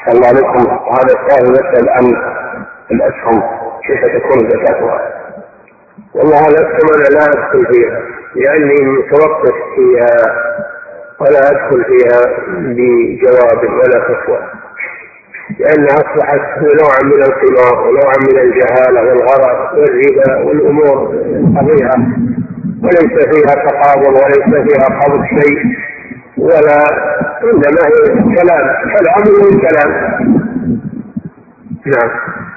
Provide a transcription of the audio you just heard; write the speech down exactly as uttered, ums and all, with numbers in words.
الله عليكم. هذا السؤال يسأل عن الأسهم كيف تكون زكاتها؟ والله الأسهم أنا لا أدخل فيها لأني متوقف فيها ولا أدخل فيها بجواب ولا فتوى، لأنها أصبحت نوعا من القمار ونوعا من الجهالة والغرر والربا والأمور الفظيعة، وليس فيها تقابل وليس فيها قبض شيء، ولا إنما هي كلام كلام من كلام. نعم.